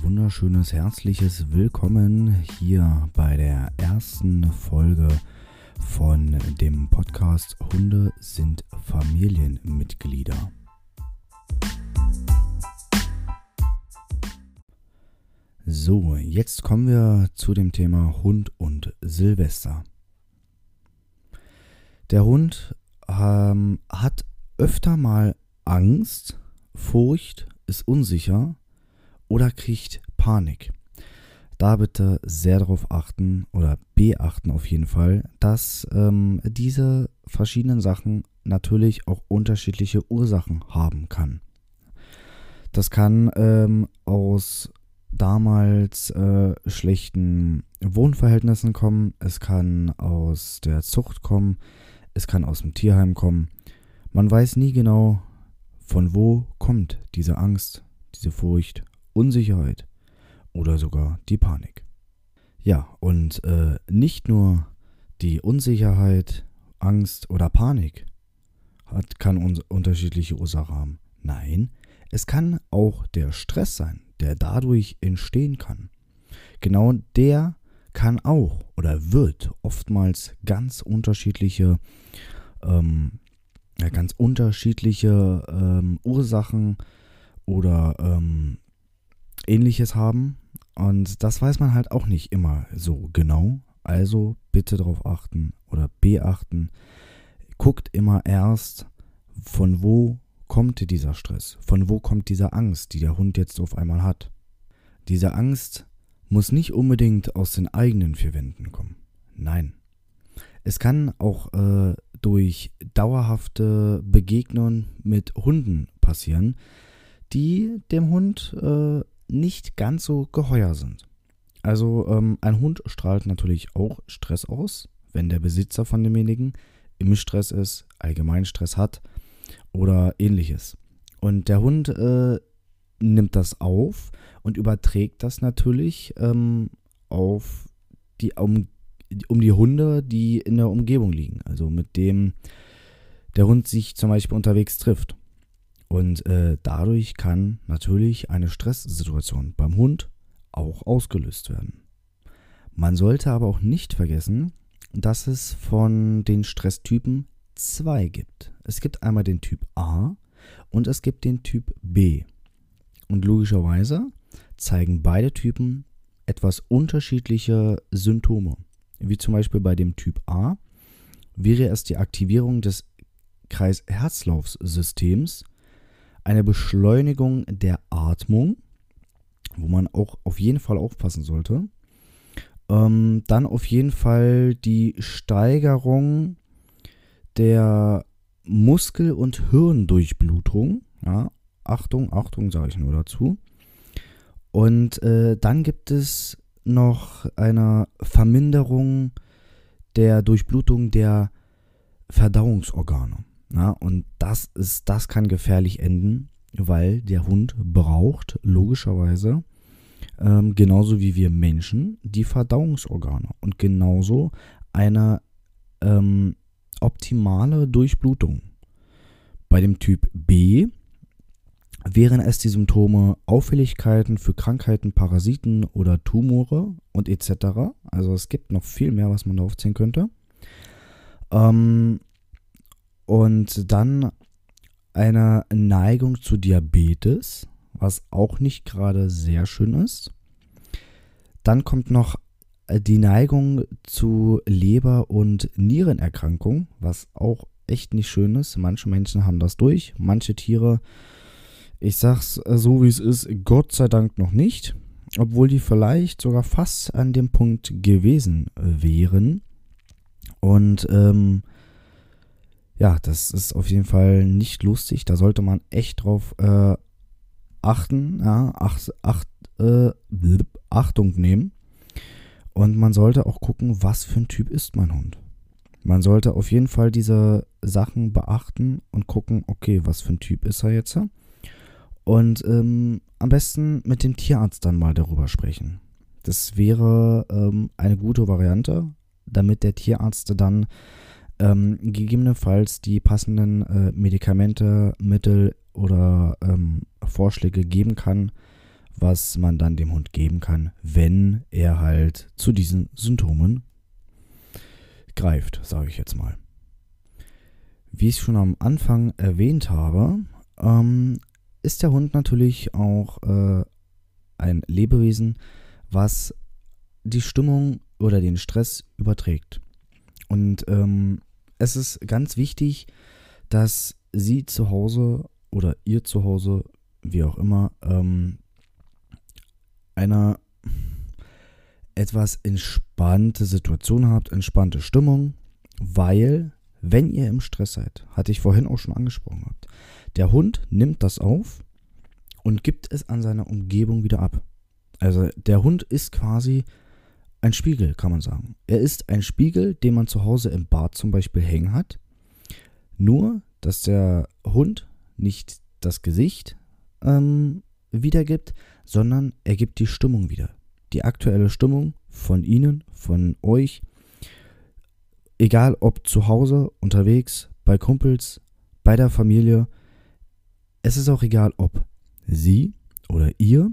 wunderschönes, herzliches Willkommen hier bei der ersten Folge von dem Podcast Hunde sind Familienmitglieder. So, jetzt kommen wir zu dem Thema Hund und Silvester. Der Hund hat öfter mal Angst, Furcht, ist unsicher oder kriegt Panik. Da bitte sehr darauf achten oder beachten auf jeden Fall, dass diese verschiedenen Sachen natürlich auch unterschiedliche Ursachen haben kann. Das kann aus damals schlechten Wohnverhältnissen kommen, es kann aus der Zucht kommen, es kann aus dem Tierheim kommen. Man weiß nie genau, von wo kommt diese Angst, diese Furcht, Unsicherheit oder sogar die Panik. Ja, und nicht nur die Unsicherheit, Angst oder Panik kann unterschiedliche Ursachen haben. Nein, es kann auch der Stress sein, der dadurch entstehen kann. Genau der kann auch oder wird oftmals ganz unterschiedliche Ursachen oder Ähnliches haben. Und das weiß man halt auch nicht immer so genau. Also bitte darauf achten oder beachten. Guckt immer erst, von wo kommt dieser Stress? Von wo kommt diese Angst, die der Hund jetzt auf einmal hat? Diese Angst muss nicht unbedingt aus den eigenen vier Wänden kommen. Nein. Es kann auch durch dauerhafte Begegnungen mit Hunden passieren, die dem Hund nicht ganz so geheuer sind. Also ein Hund strahlt natürlich auch Stress aus, wenn der Besitzer von demjenigen im Stress ist, allgemein Stress hat oder ähnliches. Und der Hund nimmt das auf und überträgt das natürlich auf die um die Hunde, die in der Umgebung liegen. Also mit dem der Hund sich zum Beispiel unterwegs trifft. Und dadurch kann natürlich eine Stresssituation beim Hund auch ausgelöst werden. Man sollte aber auch nicht vergessen, dass es von den Stresstypen 2 gibt. Es gibt einmal den Typ A und es gibt den Typ B. Und logischerweise zeigen beide Typen etwas unterschiedliche Symptome. Wie zum Beispiel bei dem Typ A wäre es die Aktivierung des Kreis-Herzlaufsystems, eine Beschleunigung der Atmung, wo man auch auf jeden Fall aufpassen sollte. Dann auf jeden Fall die Steigerung der Muskel- und Hirndurchblutung. Ja, Achtung, sage ich nur dazu. Und dann gibt es noch eine Verminderung der Durchblutung der Verdauungsorgane. Ja, und das kann gefährlich enden, weil der Hund braucht logischerweise genauso wie wir Menschen die Verdauungsorgane und genauso eine optimale Durchblutung. Bei dem Typ B wären es die Symptome Auffälligkeiten für Krankheiten, Parasiten oder Tumore und etc. Also es gibt noch viel mehr, was man da aufzählen könnte. Und dann eine Neigung zu Diabetes, was auch nicht gerade sehr schön ist. Dann kommt noch die Neigung zu Leber- und Nierenerkrankung, was auch echt nicht schön ist. Manche Menschen haben das durch, manche Tiere, ich sag's so wie es ist, Gott sei Dank noch nicht, obwohl die vielleicht sogar fast an dem Punkt gewesen wären. Und ja, das ist auf jeden Fall nicht lustig. Da sollte man echt drauf achten, ja, Achtung nehmen. Und man sollte auch gucken, was für ein Typ ist mein Hund. Man sollte auf jeden Fall diese Sachen beachten und gucken, okay, was für ein Typ ist er jetzt? Und am besten mit dem Tierarzt dann mal darüber sprechen. Das wäre eine gute Variante, damit der Tierarzt dann gegebenenfalls die passenden Medikamente, Mittel oder Vorschläge geben kann, was man dann dem Hund geben kann, wenn er halt zu diesen Symptomen greift, sage ich jetzt mal. Wie ich schon am Anfang erwähnt habe, ist der Hund natürlich auch ein Lebewesen, was die Stimmung oder den Stress überträgt. Und es ist ganz wichtig, dass Sie zu Hause oder ihr zu Hause, wie auch immer, eine etwas entspannte Situation habt, entspannte Stimmung, weil, wenn ihr im Stress seid, hatte ich vorhin auch schon angesprochen gehabt, der Hund nimmt das auf und gibt es an seiner Umgebung wieder ab. Also der Hund ist quasi ein Spiegel, kann man sagen. Er ist ein Spiegel, den man zu Hause im Bad zum Beispiel hängen hat. Nur, dass der Hund nicht das Gesicht wiedergibt, sondern er gibt die Stimmung wieder. Die aktuelle Stimmung von Ihnen, von euch. Egal ob zu Hause, unterwegs, bei Kumpels, bei der Familie. Es ist auch egal, ob Sie oder ihr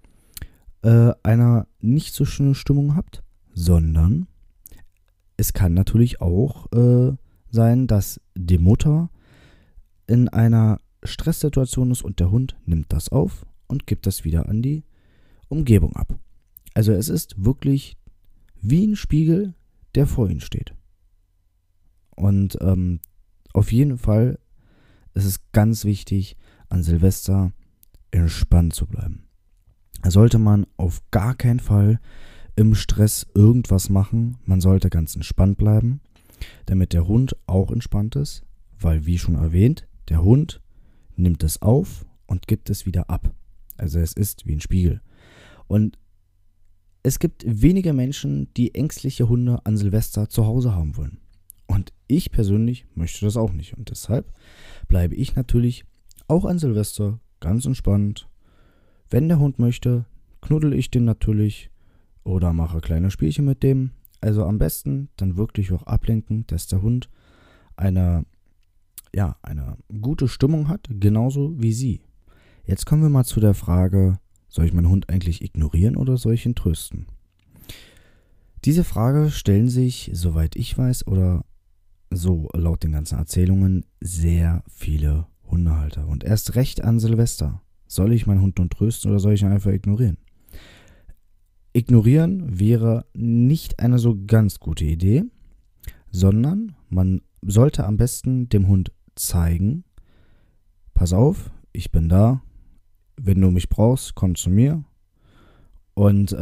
eine nicht so schöne Stimmung habt, sondern es kann natürlich auch sein, dass die Mutter in einer Stresssituation ist und der Hund nimmt das auf und gibt das wieder an die Umgebung ab. Also es ist wirklich wie ein Spiegel, der vor Ihnen steht. Und auf jeden Fall ist es ganz wichtig, an Silvester entspannt zu bleiben. Da sollte man auf gar keinen Fall im Stress irgendwas machen. Man sollte ganz entspannt bleiben, damit der Hund auch entspannt ist, weil, wie schon erwähnt, der Hund nimmt es auf und gibt es wieder ab. Also es ist wie ein Spiegel. Und es gibt wenige Menschen, die ängstliche Hunde an Silvester zu Hause haben wollen. Und ich persönlich möchte das auch nicht. Und deshalb bleibe ich natürlich auch an Silvester ganz entspannt. Wenn der Hund möchte, knuddel ich den natürlich oder mache kleine Spielchen mit dem. Also am besten dann wirklich auch ablenken, dass der Hund eine gute Stimmung hat, genauso wie Sie. Jetzt kommen wir mal zu der Frage, soll ich meinen Hund eigentlich ignorieren oder soll ich ihn trösten? Diese Frage stellen sich, soweit ich weiß, oder so laut den ganzen Erzählungen, sehr viele Hundehalter. Und erst recht an Silvester. Soll ich meinen Hund nun trösten oder soll ich ihn einfach ignorieren? Ignorieren wäre nicht eine so ganz gute Idee, sondern man sollte am besten dem Hund zeigen, pass auf, ich bin da, wenn du mich brauchst, komm zu mir und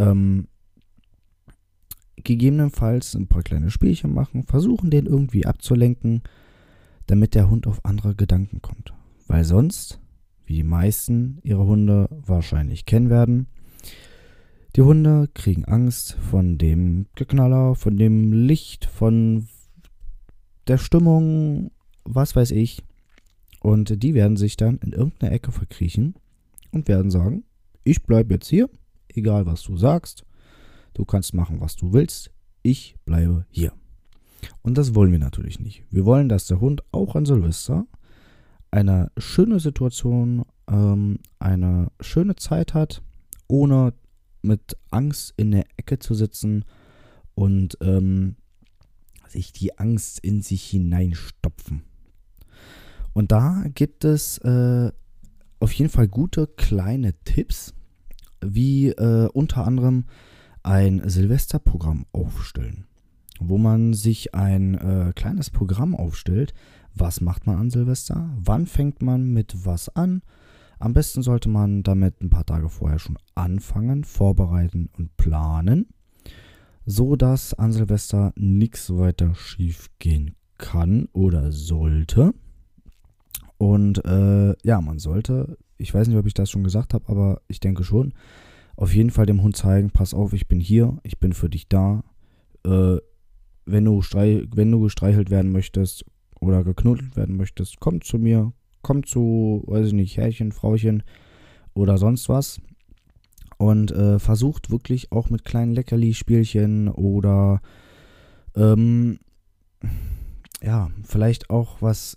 gegebenenfalls ein paar kleine Spielchen machen, versuchen den irgendwie abzulenken, damit der Hund auf andere Gedanken kommt. Weil sonst, wie die meisten ihre Hunde wahrscheinlich kennen werden, die Hunde kriegen Angst von dem Geknaller, von dem Licht, von der Stimmung, was weiß ich. Und die werden sich dann in irgendeine Ecke verkriechen und werden sagen, ich bleibe jetzt hier, egal was du sagst. Du kannst machen, was du willst. Ich bleibe hier. Und das wollen wir natürlich nicht. Wir wollen, dass der Hund auch an Silvester eine schöne Situation, eine schöne Zeit hat, ohne mit Angst in der Ecke zu sitzen und sich die Angst in sich hineinstopfen. Und da gibt es auf jeden Fall gute kleine Tipps, wie unter anderem ein Silvesterprogramm aufstellen, wo man sich ein kleines Programm aufstellt. Was macht man an Silvester? Wann fängt man mit was an? Am besten sollte man damit ein paar Tage vorher schon anfangen, vorbereiten und planen, so dass an Silvester nichts weiter schief gehen kann oder sollte. Und man sollte, ich weiß nicht, ob ich das schon gesagt habe, aber ich denke schon, auf jeden Fall dem Hund zeigen, pass auf, ich bin hier, ich bin für dich da. Wenn du gestreichelt werden möchtest oder geknuddelt werden möchtest, komm zu mir, komm zu, weiß ich nicht, Herrchen, Frauchen oder sonst was. Und versucht wirklich auch mit kleinen Leckerli-Spielchen oder vielleicht auch was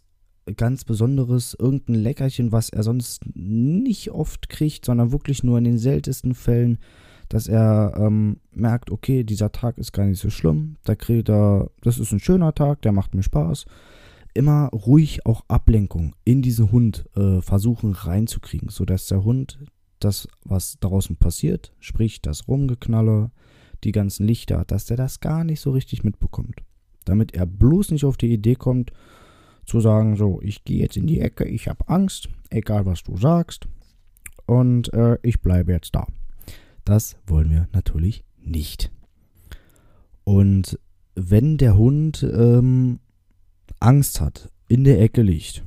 ganz Besonderes, irgendein Leckerchen, was er sonst nicht oft kriegt, sondern wirklich nur in den seltensten Fällen, dass er merkt, okay, dieser Tag ist gar nicht so schlimm, das ist ein schöner Tag, der macht mir Spaß. Immer ruhig auch Ablenkung in diesen Hund versuchen reinzukriegen, sodass der Hund das, was draußen passiert, sprich das Rumgeknalle, die ganzen Lichter, dass der das gar nicht so richtig mitbekommt. Damit er bloß nicht auf die Idee kommt, zu sagen, so, ich gehe jetzt in die Ecke, ich habe Angst, egal was du sagst, und ich bleibe jetzt da. Das wollen wir natürlich nicht. Und wenn der Hund Angst hat, in der Ecke liegt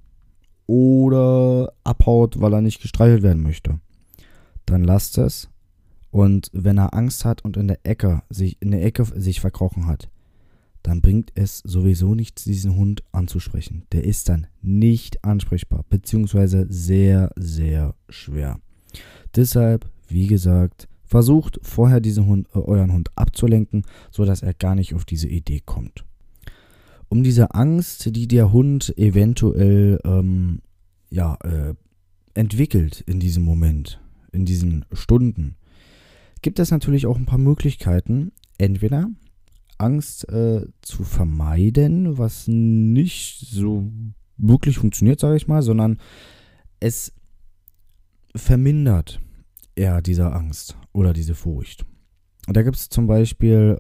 oder abhaut, weil er nicht gestreichelt werden möchte, dann lasst es. Und wenn er Angst hat und in der Ecke sich verkrochen hat, dann bringt es sowieso nichts, diesen Hund anzusprechen. Der ist dann nicht ansprechbar, beziehungsweise sehr, sehr schwer. Deshalb, wie gesagt, versucht vorher euren Hund abzulenken, sodass er gar nicht auf diese Idee kommt. Um diese Angst, die der Hund eventuell entwickelt in diesem Moment, in diesen Stunden, gibt es natürlich auch ein paar Möglichkeiten. Entweder Angst zu vermeiden, was nicht so wirklich funktioniert, sage ich mal, sondern es vermindert eher diese Angst oder diese Furcht. Und da gibt es zum Beispiel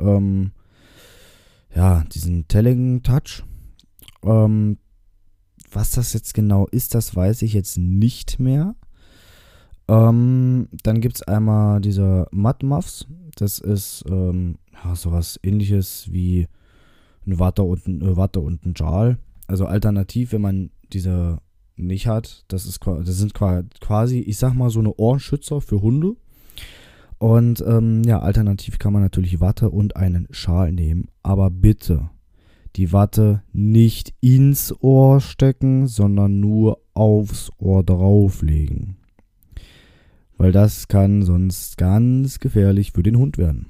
diesen Telling Touch. Was das jetzt genau ist, das weiß ich jetzt nicht mehr. Dann gibt es einmal diese Mud Muffs. Das ist sowas ähnliches wie eine Watte und ein Schal. Also alternativ, wenn man diese nicht hat, das sind quasi, ich sag mal, so eine Ohrenschützer für Hunde. Und alternativ kann man natürlich Watte und einen Schal nehmen. Aber bitte die Watte nicht ins Ohr stecken, sondern nur aufs Ohr drauflegen. Weil das kann sonst ganz gefährlich für den Hund werden.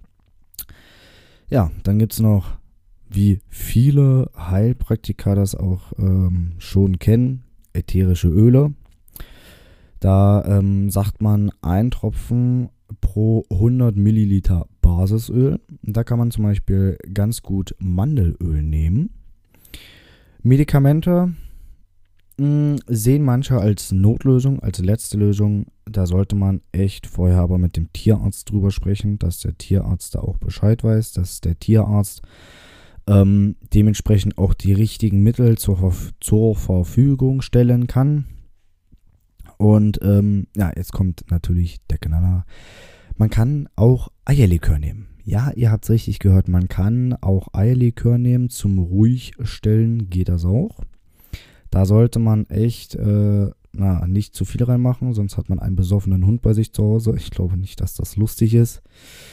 Ja, dann gibt es noch, wie viele Heilpraktiker das auch schon kennen, ätherische Öle. Da sagt man 1 Tropfen pro 100 Milliliter Basisöl. Da kann man zum Beispiel ganz gut Mandelöl nehmen. Medikamente sehen manche als Notlösung, als letzte Lösung. Da sollte man echt vorher aber mit dem Tierarzt drüber sprechen, dass der Tierarzt da auch Bescheid weiß, dass der Tierarzt dementsprechend auch die richtigen Mittel zur Verfügung stellen kann. Und jetzt kommt natürlich der Knaller. Man kann auch Eierlikör nehmen. Ja, ihr habt es richtig gehört, man kann auch Eierlikör nehmen. Zum Ruhigstellen geht das auch. Da sollte man echt nicht zu viel reinmachen, sonst hat man einen besoffenen Hund bei sich zu Hause. Ich glaube nicht, dass das lustig ist.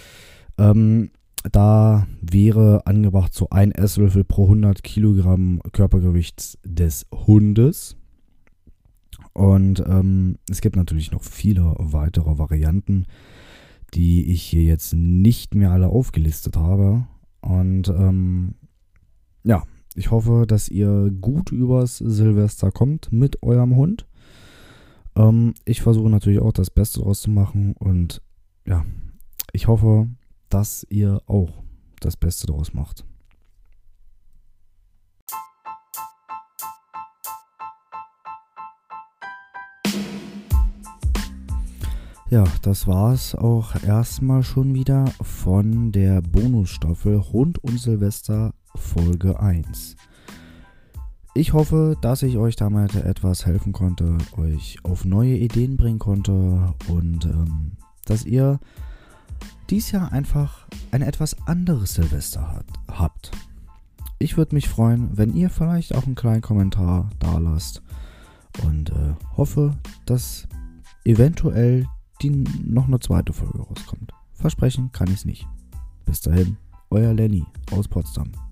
Da wäre angebracht so 1 Esslöffel pro 100 Kilogramm Körpergewicht des Hundes. Und es gibt natürlich noch viele weitere Varianten, die ich hier jetzt nicht mehr alle aufgelistet habe. Und ich hoffe, dass ihr gut übers Silvester kommt mit eurem Hund. Ich versuche natürlich auch das Beste draus zu machen. Und ja, ich hoffe, dass ihr auch das Beste draus macht. Ja, das war's auch erstmal schon wieder von der Bonusstaffel Rund um Silvester Folge 1. Ich hoffe, dass ich euch damit etwas helfen konnte, euch auf neue Ideen bringen konnte und dass ihr dies Jahr einfach ein etwas anderes Silvester habt. Ich würde mich freuen, wenn ihr vielleicht auch einen kleinen Kommentar da lasst und hoffe, dass eventuell noch eine zweite Folge rauskommt. Versprechen kann ich es nicht. Bis dahin, euer Lenny aus Potsdam.